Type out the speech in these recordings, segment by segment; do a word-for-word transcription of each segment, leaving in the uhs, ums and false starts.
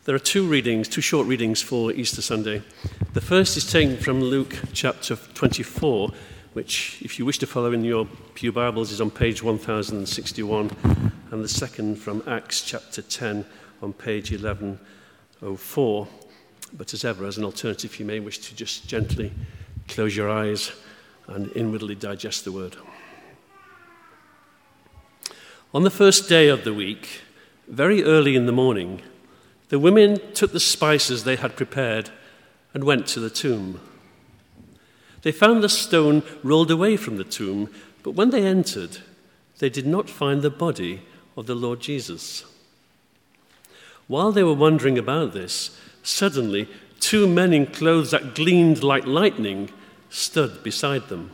There are two readings, two short readings for Easter Sunday. The first is taken from Luke chapter twenty-four, which, if you wish to follow in your Pew Bibles, is on page one thousand sixty-one, and the second from Acts chapter ten on page eleven oh four. But as ever, as an alternative, you may wish to just gently close your eyes and inwardly digest the word. On the first day of the week, very early in the morning, the women took the spices they had prepared and went to the tomb. They found the stone rolled away from the tomb, but when they entered, they did not find the body of the Lord Jesus. While they were wondering about this, suddenly two men in clothes that gleamed like lightning stood beside them.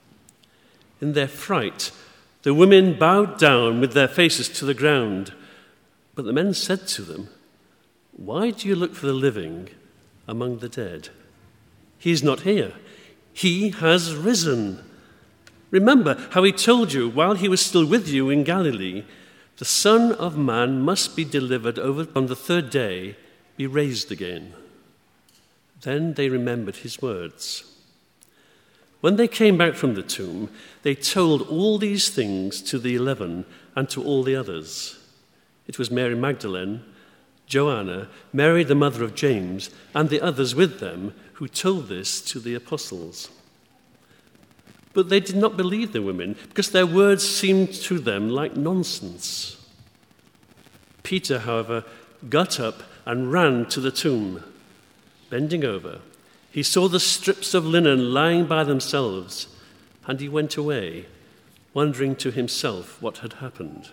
In their fright, the women bowed down with their faces to the ground, but the men said to them, "Why do you look for the living among the dead? He is not here. He has risen. Remember how he told you while he was still with you in Galilee, the Son of Man must be delivered over on the third day, be raised again." Then they remembered his words. When they came back from the tomb, they told all these things to the eleven and to all the others. It was Mary Magdalene, Joanna, Mary the mother of James, and the others with them who told this to the apostles. But they did not believe the women because their words seemed to them like nonsense. Peter, however, got up and ran to the tomb. Bending over, he saw the strips of linen lying by themselves, and he went away, wondering to himself what had happened.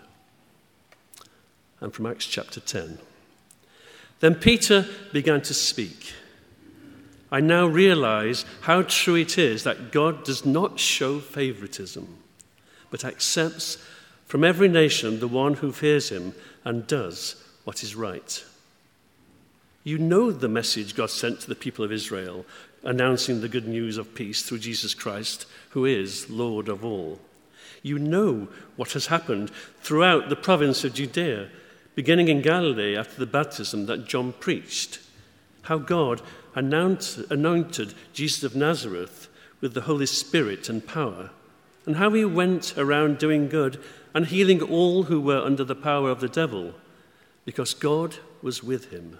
And from Acts chapter ten. Then Peter began to speak. "I now realize how true it is that God does not show favoritism, but accepts from every nation the one who fears him and does what is right. You know the message God sent to the people of Israel, announcing the good news of peace through Jesus Christ, who is Lord of all. You know what has happened throughout the province of Judea, beginning in Galilee after the baptism that John preached, how God anointed Jesus of Nazareth with the Holy Spirit and power, and how he went around doing good and healing all who were under the power of the devil, because God was with him.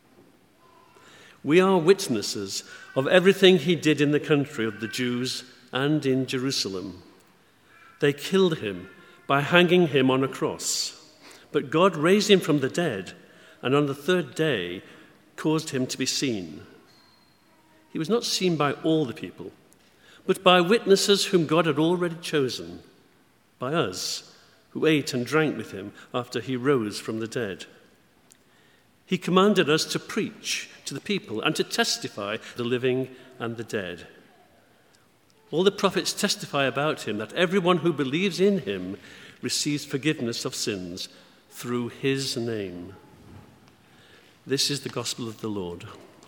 We are witnesses of everything he did in the country of the Jews and in Jerusalem. They killed him by hanging him on a cross, but God raised him from the dead, and on the third day caused him to be seen. He was not seen by all the people, but by witnesses whom God had already chosen, by us, who ate and drank with him after he rose from the dead. He commanded us to preach to the people and to testify to the living and the dead. All the prophets testify about him that everyone who believes in him receives forgiveness of sins through his name." This is the gospel of the Lord.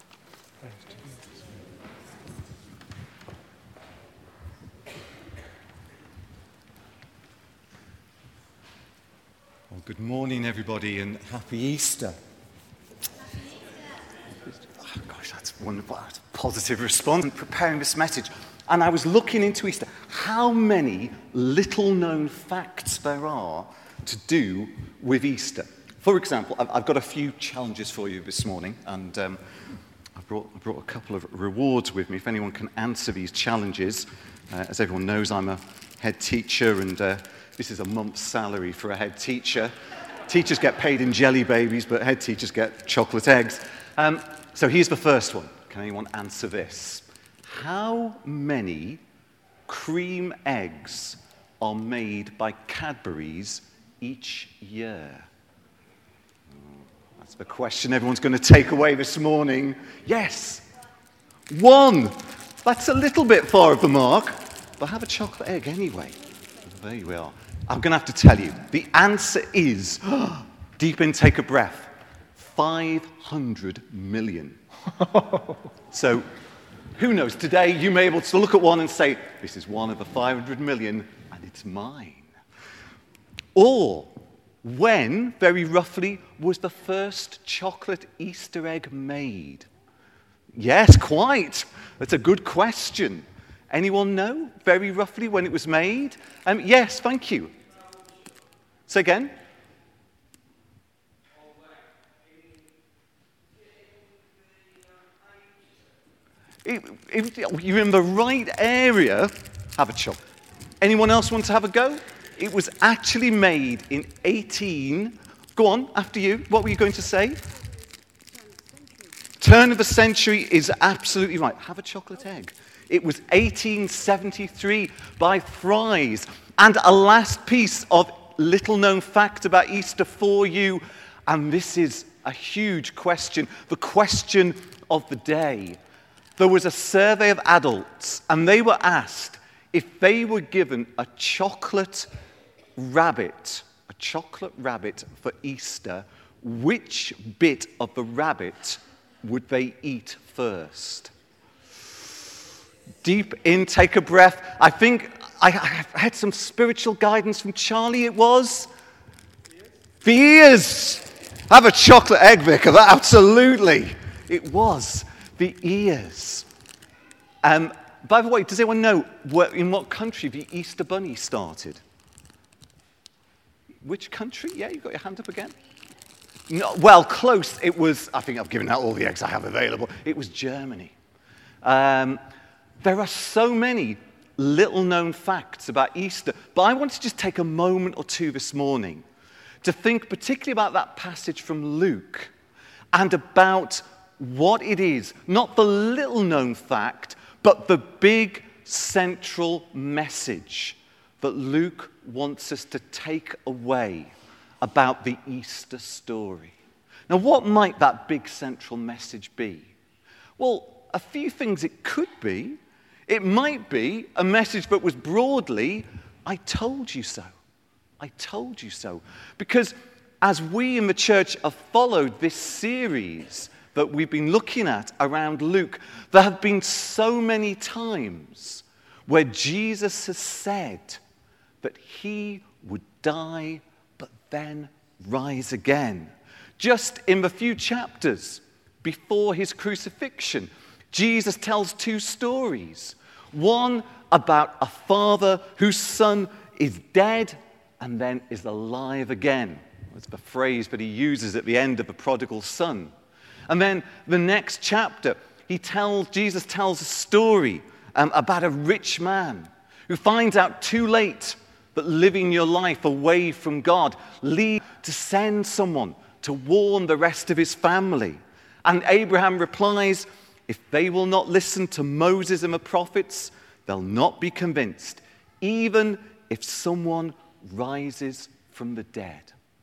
Well, good morning, everybody, and happy Easter. Oh, gosh, that's wonderful. That's a positive response in preparing this message. And I was looking into Easter, how many little-known facts there are to do with Easter. For example, I've got a few challenges for you this morning, and um, I've brought, I brought a couple of rewards with me if anyone can answer these challenges. Uh, as everyone knows, I'm a head teacher, and uh, this is a month's salary for a head teacher. Teachers get paid in jelly babies, but head teachers get chocolate eggs. Um, so here's the first one. Can anyone answer this? How many cream eggs are made by Cadbury's each year? That's the question everyone's going to take away this morning. Yes, one. That's a little bit far of the mark, but have a chocolate egg anyway. There you are. I'm going to have to tell you. The answer is, deep in, take a breath, five hundred million. So, who knows? Today, you may be able to look at one and say, this is one of the five hundred million, and it's mine. Or When, very roughly, was the first chocolate Easter egg made? Yes, quite. That's a good question. Anyone know, very roughly, when it was made? Um, yes, thank you. Say again? If, if you're in the right area, have a chop. Anyone else want to have a go? It was actually made in eighteen... Go on, after you. What were you going to say? Turn of the century is absolutely right. Have a chocolate egg. It was eighteen seventy-three by Fry's. And a last piece of little-known fact about Easter for you, and this is a huge question, the question of the day. There was a survey of adults, and they were asked if they were given a chocolate rabbit, a chocolate rabbit for Easter, which bit of the rabbit would they eat first? Deep in, take a breath. I think I, I had some spiritual guidance from Charlie, it was. The ears. Have a chocolate egg, Vicar, that absolutely. It was the ears. Um, by the way, does anyone know where, in what country the Easter Bunny started? Which country? Yeah, you got your hand up again. No, well, close. It was, I think I've given out all the eggs I have available. It was Germany. Um, there are so many little-known facts about Easter, but I want to just take a moment or two this morning to think particularly about that passage from Luke and about what it is, not the little-known fact, but the big central message that Luke wants us to take away about the Easter story. Now, what might that big central message be? Well, a few things it could be. It might be a message that was broadly, I told you so. I told you so. Because as we in the church have followed this series that we've been looking at around Luke, there have been so many times where Jesus has said that he would die but then rise again. Just in the few chapters before his crucifixion, Jesus tells two stories. One about a father whose son is dead and then is alive again. That's the phrase that he uses at the end of the prodigal son. And then the next chapter, he tells, Jesus tells a story um, about a rich man who finds out too late that living your life away from God leads to send someone to warn the rest of his family. And Abraham replies, if they will not listen to Moses and the prophets, they'll not be convinced, even if someone rises from the dead.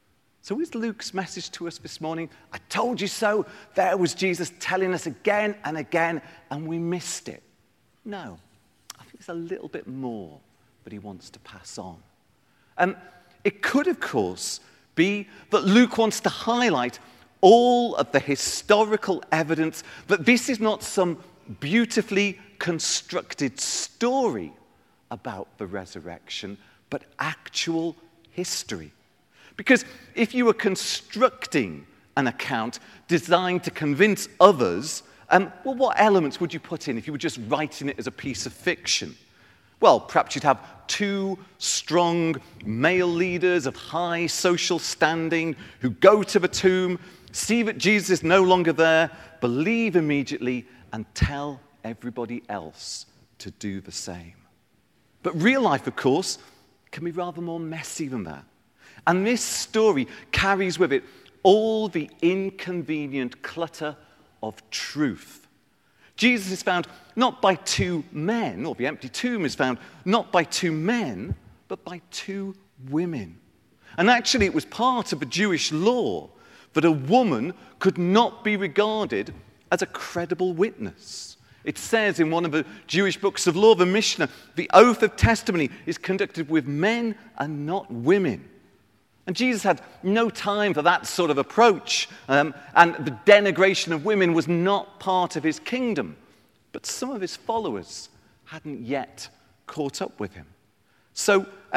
So is Luke's message to us this morning, I told you so, there was Jesus telling us again and again, and we missed it? No, I think there's a little bit more that he wants to pass on. And it could, of course, be that Luke wants to highlight all of the historical evidence that this is not some beautifully constructed story about the resurrection, but actual history. Because if you were constructing an account designed to convince others, um, well, what elements would you put in if you were just writing it as a piece of fiction? Well, perhaps you'd have two strong male leaders of high social standing who go to the tomb, see that Jesus is no longer there, believe immediately, and tell everybody else to do the same. But real life, of course, can be rather more messy than that. And this story carries with it all the inconvenient clutter of truth. Jesus is found not by two men, or the empty tomb is found not by two men, but by two women. And actually it was part of the Jewish law that a woman could not be regarded as a credible witness. It says in one of the Jewish books of law, the Mishnah, the oath of testimony is conducted with men and not women. And Jesus had no time for that sort of approach, um, and the denigration of women was not part of his kingdom. But some of his followers hadn't yet caught up with him. So um,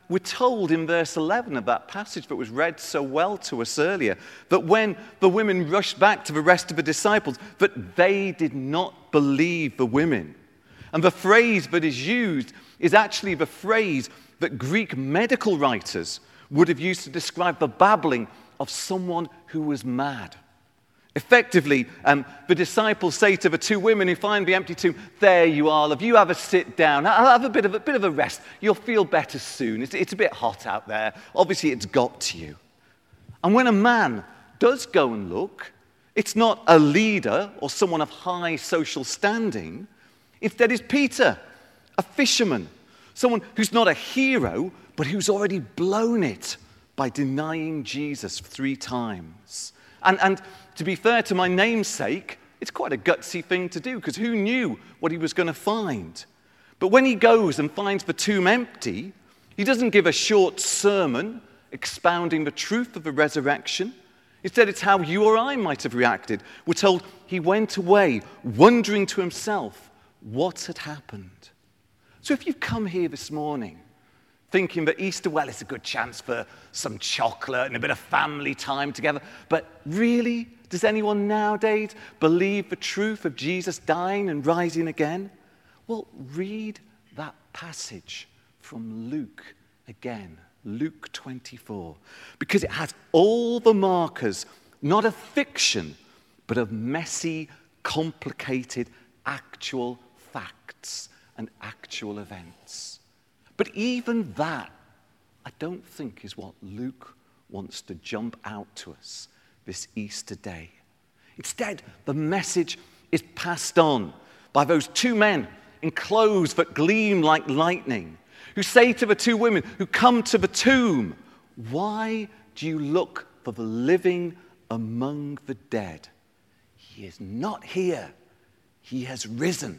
we're told in verse eleven of that passage that was read so well to us earlier, that when the women rushed back to the rest of the disciples, that they did not believe the women. And the phrase that is used is actually the phrase that Greek medical writers would have used to describe the babbling of someone who was mad. Effectively, um, the disciples say to the two women who find the empty tomb, "There you are, love. You have a sit down. I'll have a bit of a bit of a rest. You'll feel better soon. It's, it's a bit hot out there. Obviously, it's got to you." And when a man does go and look, it's not a leader or someone of high social standing. Instead, it's Peter, a fisherman, someone who's not a hero, but who's already blown it by denying Jesus three times. And, and to be fair to my namesake, it's quite a gutsy thing to do, because who knew what he was going to find? But when he goes and finds the tomb empty, he doesn't give a short sermon expounding the truth of the resurrection. Instead, it's how you or I might have reacted. We're told he went away, wondering to himself what had happened. So if you've come here this morning thinking that Easter, well, it's a good chance for some chocolate and a bit of family time together, but really, does anyone nowadays believe the truth of Jesus dying and rising again? Well, read that passage from Luke again, Luke twenty-four, because it has all the markers, not of fiction, but of messy, complicated, actual facts and actual events. But even that, I don't think, is what Luke wants to jump out to us this Easter day. Instead, the message is passed on by those two men in clothes that gleam like lightning, who say to the two women who come to the tomb, "Why do you look for the living among the dead? He is not here. He has risen."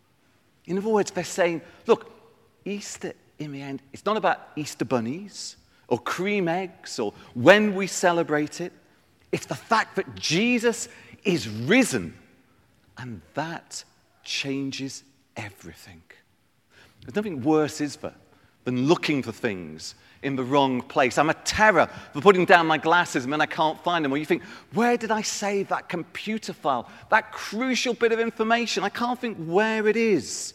In other words, they're saying, look, Easter, in the end, it's not about Easter bunnies or cream eggs or when we celebrate it. It's the fact that Jesus is risen, and that changes everything. There's nothing worse, is there, than looking for things in the wrong place. I'm a terror for putting down my glasses and then I can't find them. Or you think, where did I save that computer file, that crucial bit of information? I can't think where it is.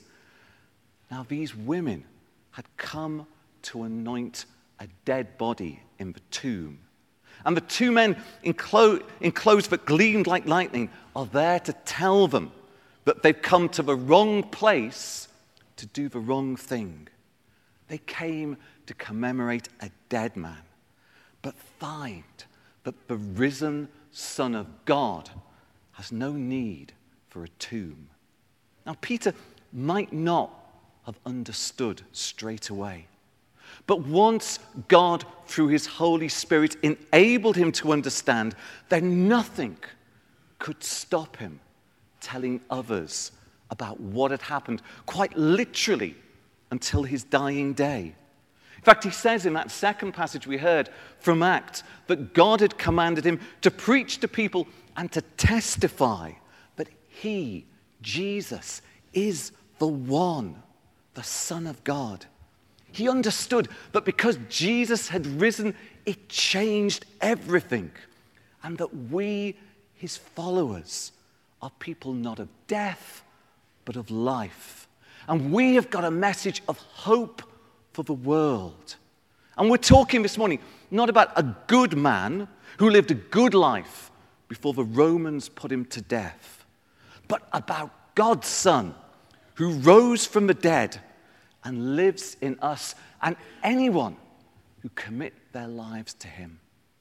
Now, these women had come to anoint a dead body in the tomb. And the two men in, clo- in clothes that gleamed like lightning are there to tell them that they've come to the wrong place to do the wrong thing. They came to commemorate a dead man, but find that the risen Son of God has no need for a tomb. Now, Peter might not have understood straight away. But once God, through his Holy Spirit, enabled him to understand, then nothing could stop him telling others about what had happened, quite literally, until his dying day. In fact, he says in that second passage we heard from Acts that God had commanded him to preach to people and to testify that he, Jesus, is the one, the Son of God. He understood that because Jesus had risen, it changed everything, and that we, his followers, are people not of death, but of life. And we have got a message of hope for the world. And we're talking this morning not about a good man who lived a good life before the Romans put him to death, but about God's Son who rose from the dead and lives in us and anyone who commit their lives to him.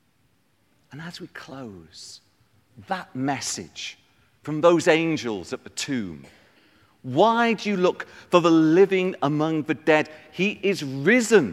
And as we close, that message from those angels at the tomb, why do you look for the living among the dead? He is risen,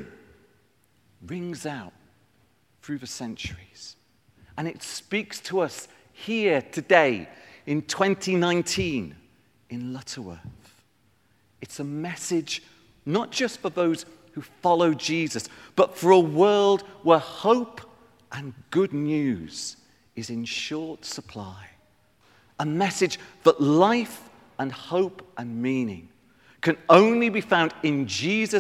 rings out through the centuries. And it speaks to us here today in twenty nineteen in Lutterworth. It's a message not just for those who follow Jesus, but for a world where hope and good news is in short supply. A message that life and hope and meaning can only be found in Jesus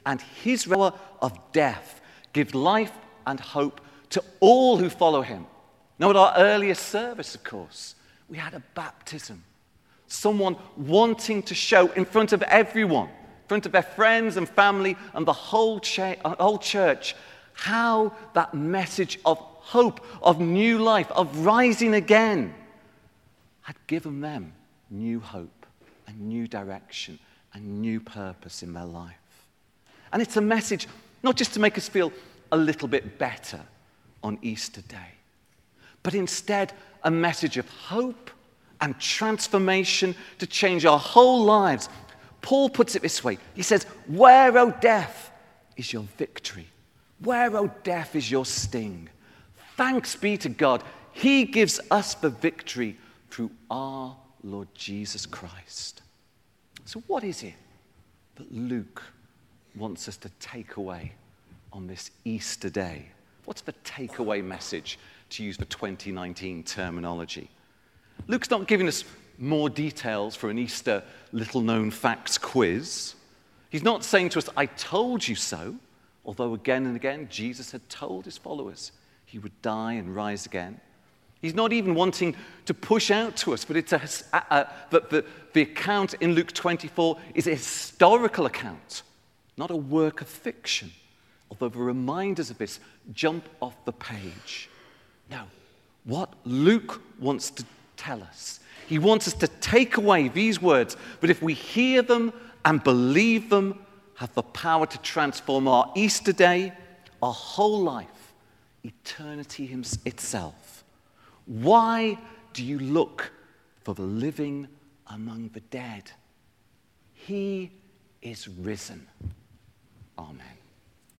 and his power of death gives life and hope to all who follow him. Now, at our earliest service, of course, we had a baptism. Someone wanting to show in front of everyone, in front of their friends and family and the whole, cha- whole church, how that message of hope, of new life, of rising again, had given them new hope and new direction and new purpose in their life. And it's a message not just to make us feel a little bit better on Easter Day, but instead a message of hope and transformation to change our whole lives. Paul puts it this way. He says, "Where, O death, is your victory? Where, O death, is your sting? Thanks be to God. He gives us the victory through our Lord Jesus Christ." So what is it that Luke wants us to take away on this Easter day? What's the takeaway message, to use the twenty nineteen terminology? Luke's not giving us more details for an Easter little-known facts quiz. He's not saying to us, "I told you so," although again and again Jesus had told his followers he would die and rise again. He's not even wanting to push out to us, but it's a, a, a, the, the, the account in Luke twenty-four is a historical account, not a work of fiction, although the reminders of this jump off the page. Now, what Luke wants to tell us, he wants us to take away these words, but if we hear them and believe them, have the power to transform our Easter day, our whole life, eternity itself. Why do you look for the living among the dead? He is risen. Amen.